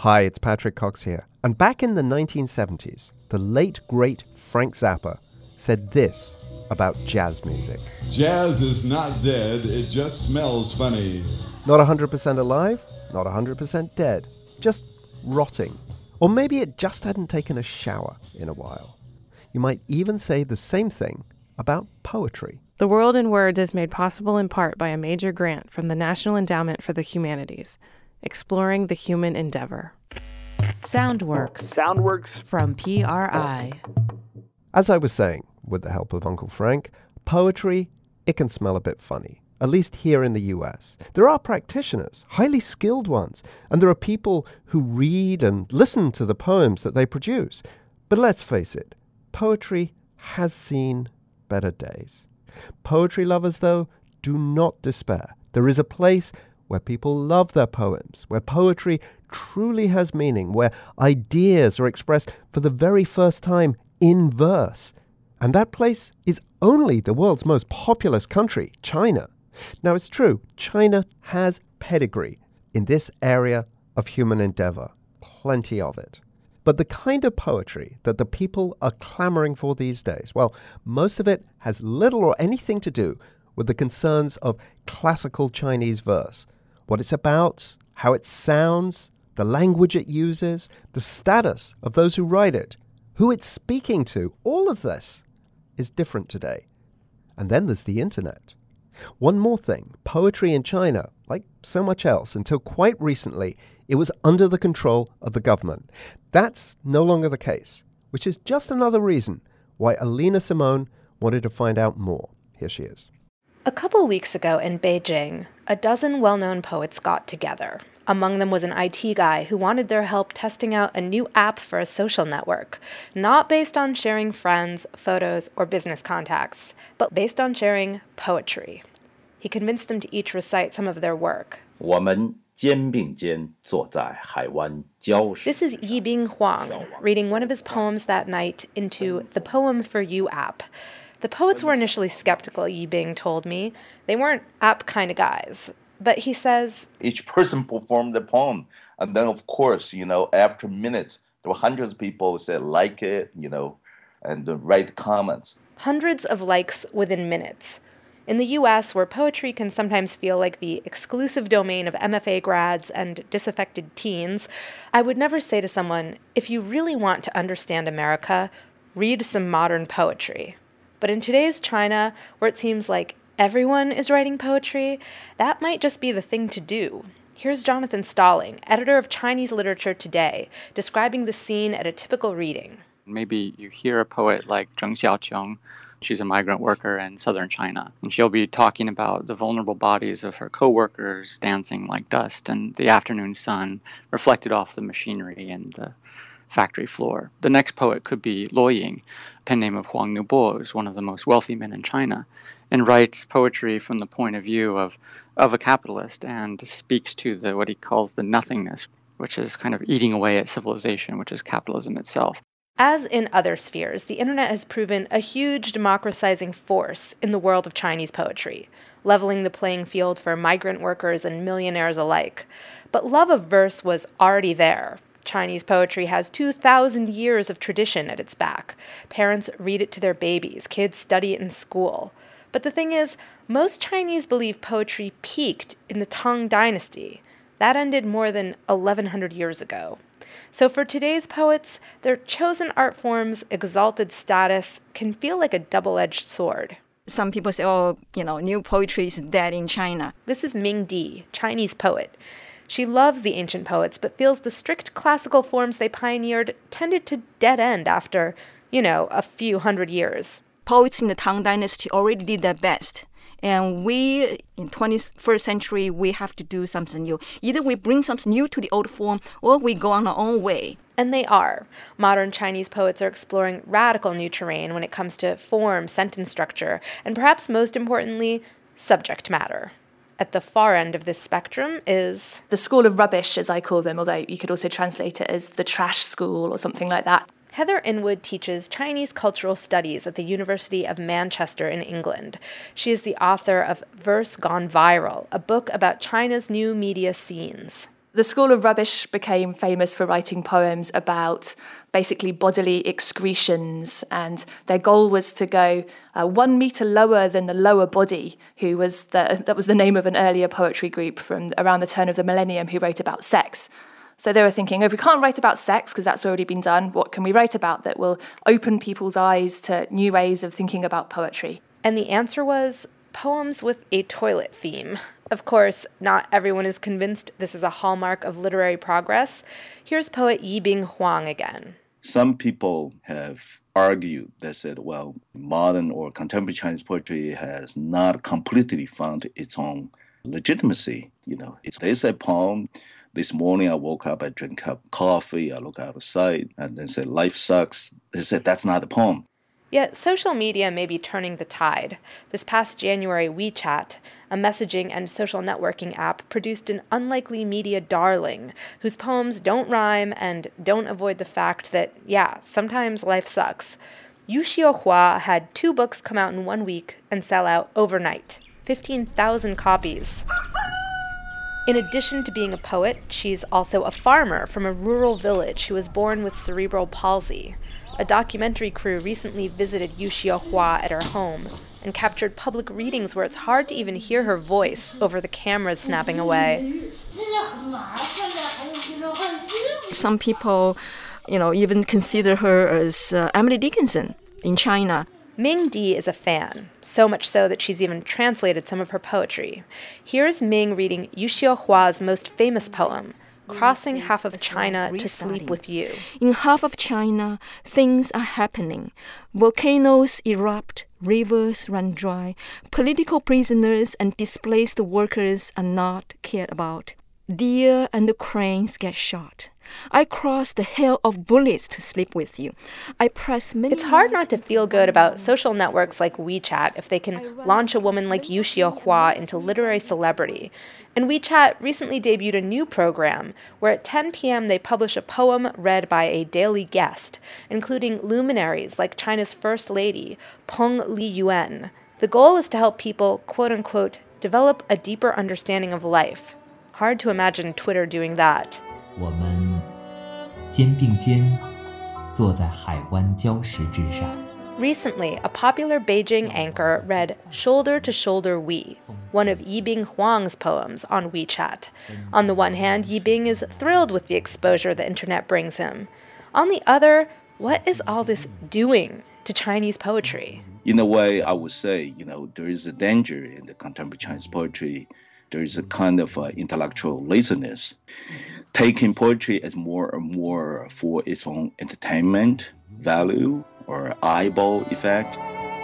Hi, it's Patrick Cox here. And back in the 1970s, the late, great Frank Zappa said this about jazz music. Jazz is not dead, it just smells funny. Not 100% alive, not 100% dead, just rotting. Or maybe it just hadn't taken a shower in a while. You might even say the same thing about poetry. The World in Words is made possible in part by a major grant from the National Endowment for the Humanities, exploring the human endeavor. Soundworks from PRI. As I was saying, with the help of Uncle Frank, poetry, it can smell a bit funny, at least here in the US. There are practitioners, highly skilled ones, and there are people who read and listen to the poems that they produce. But let's face it, poetry has seen better days. Poetry lovers, though, do not despair. There is a place where people love their poems, where poetry truly has meaning, where ideas are expressed for the very first time in verse. And that place is only the world's most populous country, China. Now, it's true, China has pedigree in this area of human endeavor, plenty of it. But the kind of poetry that the people are clamoring for these days, well, most of it has little or anything to do with the concerns of classical Chinese verse. What it's about, how it sounds, the language it uses, the status of those who write it, who it's speaking to, all of this is different today. And then there's the internet. One more thing, poetry in China, like so much else, until quite recently, it was under the control of the government. That's no longer the case, which is just another reason why Alina Simone wanted to find out more. Here she is. A couple weeks ago in Beijing, a dozen well-known poets got together. Among them was an IT guy who wanted their help testing out a new app for a social network, not based on sharing friends, photos, or business contacts, but based on sharing poetry. He convinced them to each recite some of their work. This is Yibing Huang, reading one of his poems that night into the Poem for You app. The poets were initially skeptical, Yibing told me. They weren't app kind of guys. But he says, each person performed the poem. And then, of course, after minutes, there were hundreds of people who said, like it, and write comments. Hundreds of likes within minutes. In the U.S., where poetry can sometimes feel like the exclusive domain of MFA grads and disaffected teens, I would never say to someone, if you really want to understand America, read some modern poetry. But in today's China, where it seems like everyone is writing poetry, that might just be the thing to do. Here's Jonathan Stalling, editor of Chinese Literature Today, describing the scene at a typical reading. Maybe you hear a poet like Zheng Xiaoqiong. She's a migrant worker in southern China, and she'll be talking about the vulnerable bodies of her co-workers dancing like dust and the afternoon sun reflected off the machinery and the factory floor. The next poet could be Luo Ying, pen name of Huang Nubo, who's one of the most wealthy men in China, and writes poetry from the point of view of a capitalist and speaks to what he calls the nothingness, which is kind of eating away at civilization, which is capitalism itself. As in other spheres, the internet has proven a huge democratizing force in the world of Chinese poetry, leveling the playing field for migrant workers and millionaires alike. But love of verse was already there. Chinese poetry has 2,000 years of tradition at its back. Parents read it to their babies, kids study it in school. But the thing is, most Chinese believe poetry peaked in the Tang Dynasty. That ended more than 1,100 years ago. So for today's poets, their chosen art form's exalted status can feel like a double-edged sword. Some people say, new poetry is dead in China. This is Ming Di, Chinese poet. She loves the ancient poets, but feels the strict classical forms they pioneered tended to dead end after, a few hundred years. Poets in the Tang Dynasty already did their best. And we, in 21st century, we have to do something new. Either we bring something new to the old form, or we go on our own way. And they are. Modern Chinese poets are exploring radical new terrain when it comes to form, sentence structure, and perhaps most importantly, subject matter. At the far end of this spectrum is the school of rubbish, as I call them, although you could also translate it as the trash school or something like that. Heather Inwood teaches Chinese cultural studies at the University of Manchester in England. She is the author of Verse Gone Viral, a book about China's new media scenes. The School of Rubbish became famous for writing poems about basically bodily excretions, and their goal was to go 1 meter lower than the lower body, that was the name of an earlier poetry group from around the turn of the millennium who wrote about sex. So they were thinking, if we can't write about sex because that's already been done, what can we write about that will open people's eyes to new ways of thinking about poetry? And the answer was poems with a toilet theme. Of course, not everyone is convinced this is a hallmark of literary progress. Here's poet Yibing Huang again. Some people have argued, they said, well, modern or contemporary Chinese poetry has not completely found its own legitimacy. There's a poem. This morning I woke up, I drank a cup of coffee, I look outside, and then say, life sucks. They said, that's not a poem. Yet social media may be turning the tide. This past January, WeChat, a messaging and social networking app, produced an unlikely media darling whose poems don't rhyme and don't avoid the fact that, sometimes life sucks. Yu Xiaohua had 2 books come out in 1 week and sell out overnight. 15,000 copies. In addition to being a poet, she's also a farmer from a rural village who was born with cerebral palsy. A documentary crew recently visited Yu Xiaohua at her home and captured public readings where it's hard to even hear her voice over the cameras snapping away. Some people, even consider her as Emily Dickinson in China. Ming Di is a fan, so much so that she's even translated some of her poetry. Here's Ming reading Yu Xiaohua's most famous poem, Crossing Half of China to Sleep with You. In half of China, things are happening. Volcanoes erupt, rivers run dry, political prisoners and displaced workers are not cared about. Deer and the cranes get shot. I cross the hail of bullets to sleep with you. I press many. It's hard not to feel good about social networks like WeChat if they can launch a woman like Yu Xiaohua into literary celebrity. And WeChat recently debuted a new program where at 10 p.m. they publish a poem read by a daily guest, including luminaries like China's First Lady, Peng Liyuan. The goal is to help people, quote-unquote, develop a deeper understanding of life. Hard to imagine Twitter doing that. 我们肩并肩坐在海湾礁石之上. Recently, a popular Beijing anchor read Shoulder to Shoulder We, one of Yibing Huang's poems on WeChat. On the one hand, Yibing is thrilled with the exposure the internet brings him. On the other, what is all this doing to Chinese poetry? In a way, I would say, there is a danger in the contemporary Chinese poetry. There is a kind of intellectual laziness, taking poetry as more and more for its own entertainment value or eyeball effect.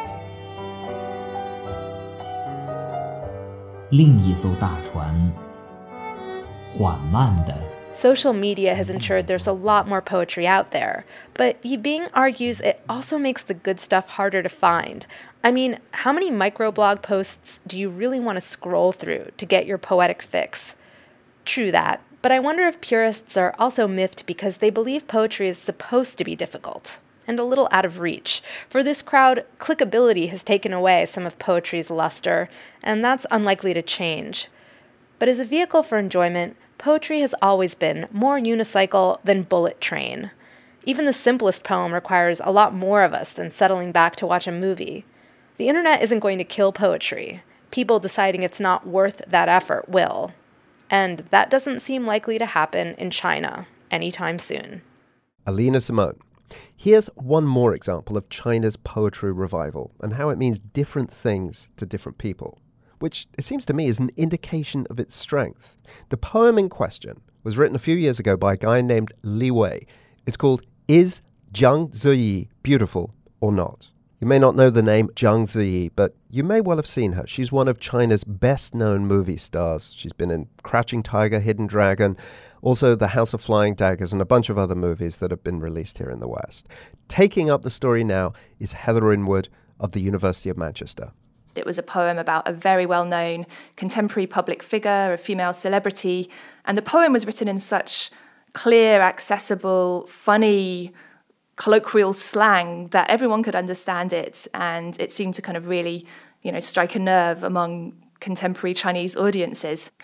另一艘大船缓慢地 Social media has ensured there's a lot more poetry out there, but Yibing argues it also makes the good stuff harder to find. I mean, how many microblog posts do you really want to scroll through to get your poetic fix? True that, but I wonder if purists are also miffed because they believe poetry is supposed to be difficult and a little out of reach. For this crowd, clickability has taken away some of poetry's luster, and that's unlikely to change. But as a vehicle for enjoyment, poetry has always been more unicycle than bullet train. Even the simplest poem requires a lot more of us than settling back to watch a movie. The internet isn't going to kill poetry. People deciding it's not worth that effort will. And that doesn't seem likely to happen in China anytime soon. Alina Simone. Here's one more example of China's poetry revival and how it means different things to different people, which it seems to me is an indication of its strength. The poem in question was written a few years ago by a guy named Li Wei. It's called Is Jiang Ziyi Beautiful or Not? You may not know the name Jiang Ziyi, but you may well have seen her. She's one of China's best-known movie stars. She's been in Crouching Tiger, Hidden Dragon, also The House of Flying Daggers, and a bunch of other movies that have been released here in the West. Taking up the story now is Heather Inwood of the University of Manchester. It was a poem about a very well-known contemporary public figure, a female celebrity, and the poem was written in such clear, accessible, funny, colloquial slang that everyone could understand it, and it seemed to kind of really, strike a nerve among contemporary Chinese audiences.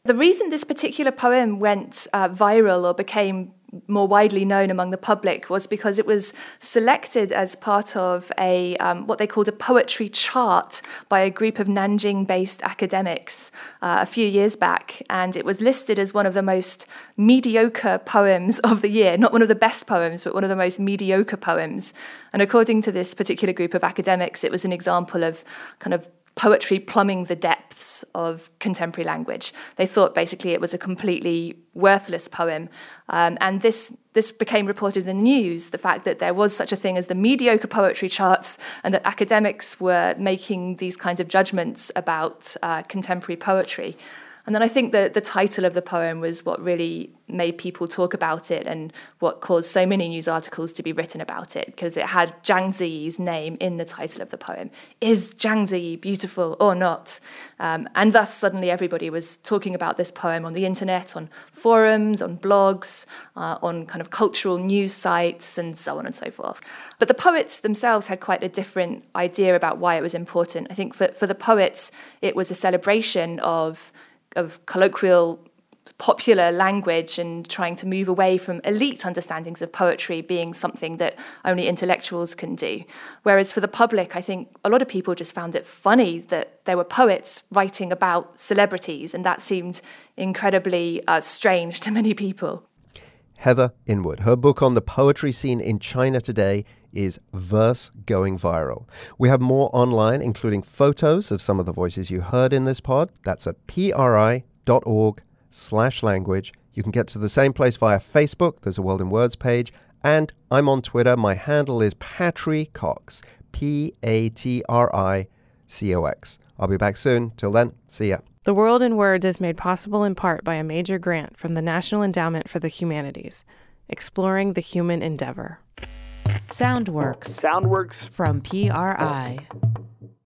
The reason this particular poem went viral or became more widely known among the public was because it was selected as part of a what they called a poetry chart by a group of Nanjing-based academics a few years back, and it was listed as one of the most mediocre poems of the year. Not one of the best poems, but one of the most mediocre poems. And according to this particular group of academics, it was an example of kind of poetry plumbing the depths of contemporary language. They thought basically it was a completely worthless poem. And this became reported in the news, the fact that there was such a thing as the mediocre poetry charts and that academics were making these kinds of judgments about contemporary poetry. And then I think that the title of the poem was what really made people talk about it and what caused so many news articles to be written about it, because it had Zhang Ziyi's name in the title of the poem. Is Zhang Ziyi beautiful or not? And thus suddenly everybody was talking about this poem on the internet, on forums, on blogs, on kind of cultural news sites, and so on and so forth. But the poets themselves had quite a different idea about why it was important. I think for the poets, it was a celebration of colloquial popular language and trying to move away from elite understandings of poetry being something that only intellectuals can do. Whereas for the public, I think a lot of people just found it funny that there were poets writing about celebrities, and that seemed incredibly strange to many people. Heather Inwood. Her book on the poetry scene in China today is Verse Going Viral. We have more online, including photos of some of the voices you heard in this pod. That's at pri.org/language. You can get to the same place via Facebook. There's a World in Words page. And I'm on Twitter. My handle is Patry Cox, PATRICOX. I'll be back soon. Till then, see ya. The World in Words is made possible in part by a major grant from the National Endowment for the Humanities, exploring the human endeavor. Soundworks. From PRI.